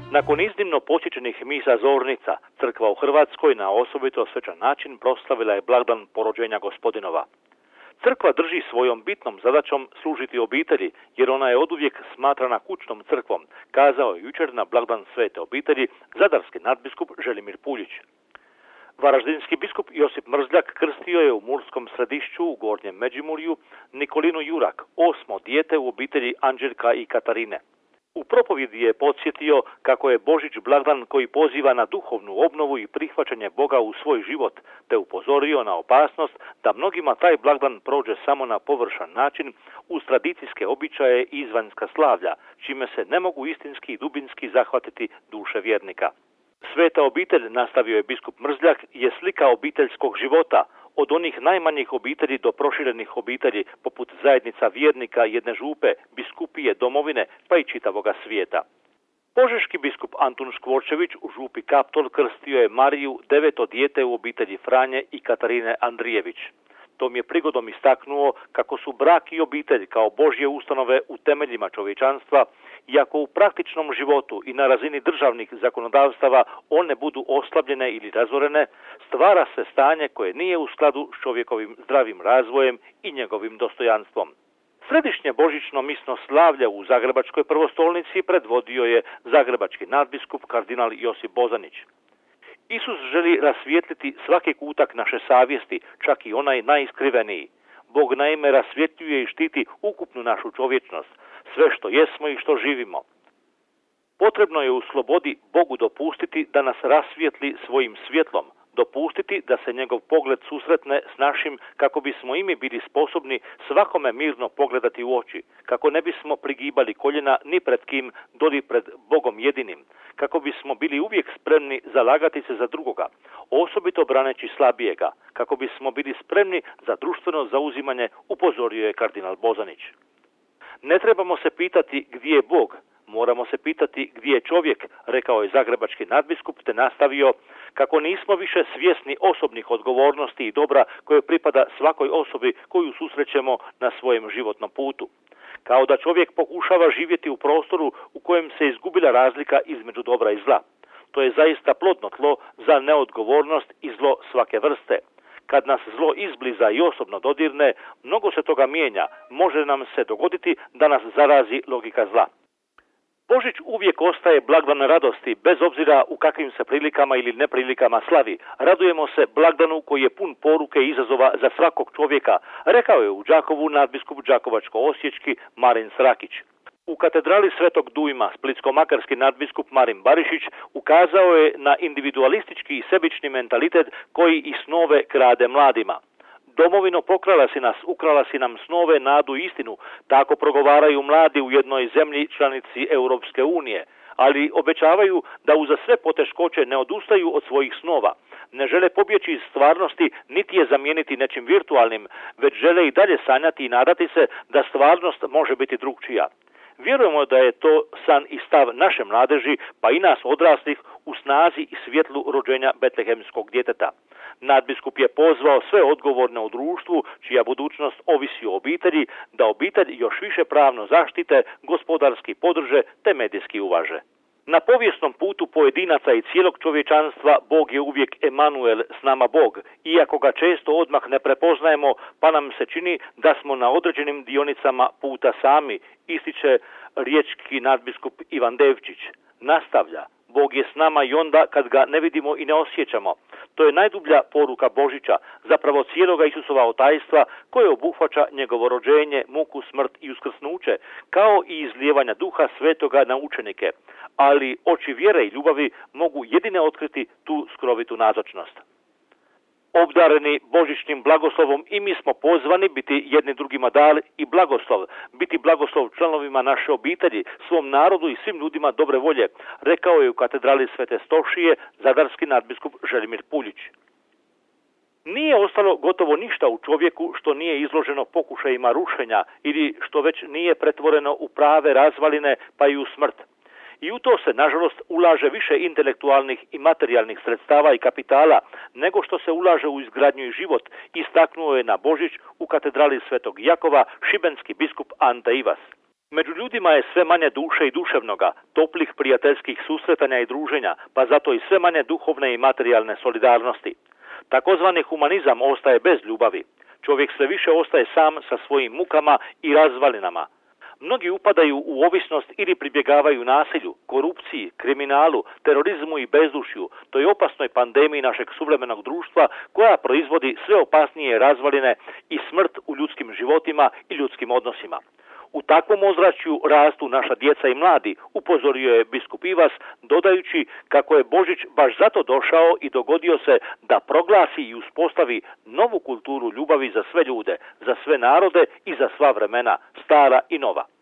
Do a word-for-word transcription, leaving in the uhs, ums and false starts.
Nakon iznimno posjećenih misa zornica, crkva u Hrvatskoj na osobito svečan način proslavila je blagdan porođenja Gospodinova. Crkva drži svojom bitnom zadaćom služiti obitelji, jer ona je oduvijek smatrana kućnom crkvom, kazao je jučer na blagdan Svete obitelji zadarski nadbiskup Želimir Puljić. Varaždinski biskup Josip Mrzljak krstio je u Murskom Središću u Gornjem Međimurju Nikolinu Jurak, osmo dijete u obitelji Anđelka i Katarine. U propovjedi je podsjetio kako je Božić blagdan koji poziva na duhovnu obnovu i prihvaćanje Boga u svoj život, te upozorio na opasnost da mnogima taj blagdan prođe samo na površan način uz tradicijske običaje i izvanjska slavlja, čime se ne mogu istinski i dubinski zahvatiti duše vjernika. Sveta obitelj, nastavio je biskup Mrzljak, je slika obiteljskog života, od onih najmanjih obitelji do proširenih obitelji, poput zajednica vjernika jedne župe, biskupije, domovine, pa i čitavoga svijeta. Požeški biskup Antun Škvorčević u župi Kaptol krstio je Mariju, deveto dijete u obitelji Franje i Katarine Andrijević. Tom je prigodom istaknuo kako su brak i obitelj kao Božje ustanove u temeljima čovječanstva, iako u praktičnom životu i na razini državnih zakonodavstava one budu oslabljene ili razorene, stvara se stanje koje nije u skladu s čovjekovim zdravim razvojem i njegovim dostojanstvom. Središnje božićno misno slavlje u Zagrebačkoj prvostolnici predvodio je zagrebački nadbiskup kardinal Josip Bozanić. Isus želi rasvijetliti svaki kutak naše savjesti, čak i onaj najiskriveniji. Bog naime rasvjetljuje i štiti ukupnu našu čovječnost, sve što jesmo i što živimo. Potrebno je u slobodi Bogu dopustiti da nas rasvijetli svojim svjetlom, dopustiti da se njegov pogled susretne s našim kako bismo i mi bili sposobni svakome mirno pogledati u oči, kako ne bismo prigibali koljena ni pred kim, doli pred Bogom jedinim, kako bismo bili uvijek spremni zalagati se za drugoga, osobito braneći slabijega, kako bismo bili spremni za društveno zauzimanje, upozorio je kardinal Bozanić. Ne trebamo se pitati gdje je Bog, moramo se pitati gdje je čovjek, rekao je zagrebački nadbiskup, te nastavio kako nismo više svjesni osobnih odgovornosti i dobra koje pripada svakoj osobi koju susrećemo na svojem životnom putu. Kao da čovjek pokušava živjeti u prostoru u kojem se izgubila razlika između dobra i zla. To je zaista plodno tlo za neodgovornost i zlo svake vrste. Kad nas zlo izbliza i osobno dodirne, mnogo se toga mijenja, može nam se dogoditi da nas zarazi logika zla. Božić uvijek ostaje blagdan radosti, bez obzira u kakvim se prilikama ili neprilikama slavi. Radujemo se blagdanu koji je pun poruke i izazova za svakog čovjeka, rekao je u Đakovu nadbiskup đakovačko-osječki Marin Srakić. U katedrali Svetog Dujma splitsko-makarski nadbiskup Marin Barišić ukazao je na individualistički i sebični mentalitet koji i snove krade mladima. Domovino, pokrala si nas, ukrala si nam snove, nadu i istinu, tako progovaraju mladi u jednoj zemlji članici Europske unije, ali obećavaju da uza sve poteškoće ne odustaju od svojih snova. Ne žele pobjeći iz stvarnosti, niti je zamijeniti nečim virtualnim, već žele i dalje sanjati i nadati se da stvarnost može biti drugčija. Vjerujemo da je to san i stav naše mladeži, pa i nas odraslih, u snazi i svjetlu rođenja betlehemskog djeteta. Nadbiskup je pozvao sve odgovorne u društvu, čija budućnost ovisi o obitelji, da obitelj još više pravno zaštite, gospodarski podrže te medijski uvaže. Na povijesnom putu pojedinaca i cijelog čovječanstva Bog je uvijek Emanuel, s nama Bog, iako ga često odmah ne prepoznajemo, pa nam se čini da smo na određenim dionicama puta sami, ističe riječki nadbiskup Ivan Devčić. Nastavlja, Bog je s nama i onda kad ga ne vidimo i ne osjećamo. To je najdublja poruka Božića, zapravo cijeloga Isusova otajstva koje obuhvaća njegovo rođenje, muku, smrt i uskrsnuće, kao i izlijevanja duha svetoga na učenike. Ali oči vjere i ljubavi mogu jedine otkriti tu skrovitu nazočnost. Obdareni božićnim blagoslovom i mi smo pozvani biti jedni drugima dar i blagoslov, biti blagoslov članovima naše obitelji, svom narodu i svim ljudima dobre volje, rekao je u katedrali Svete Stošije zadarski nadbiskup Želimir Puljić. Nije ostalo gotovo ništa u čovjeku što nije izloženo pokušajima rušenja ili što već nije pretvoreno u prave razvaline pa i u smrt. I u to se, nažalost, ulaže više intelektualnih i materijalnih sredstava i kapitala nego što se ulaže u izgradnju i život, istaknuo je na Božić u katedrali Svetog Jakova šibenski biskup Ante Ivas. Među ljudima je sve manje duše i duševnoga, toplih prijateljskih susretanja i druženja, pa zato i sve manje duhovne i materijalne solidarnosti. Takozvani humanizam ostaje bez ljubavi. Čovjek sve više ostaje sam sa svojim mukama i razvalinama. Mnogi upadaju u ovisnost ili pribjegavaju nasilju, korupciji, kriminalu, terorizmu i bezdušju, toj opasnoj pandemiji našeg suvremenog društva koja proizvodi sve opasnije razvaline i smrt u ljudskim životima i ljudskim odnosima. U takvom ozračju rastu naša djeca i mladi, upozorio je biskup Ivas, dodajući kako je Božić baš zato došao i dogodio se da proglasi i uspostavi novu kulturu ljubavi za sve ljude, za sve narode i za sva vremena, stara i nova.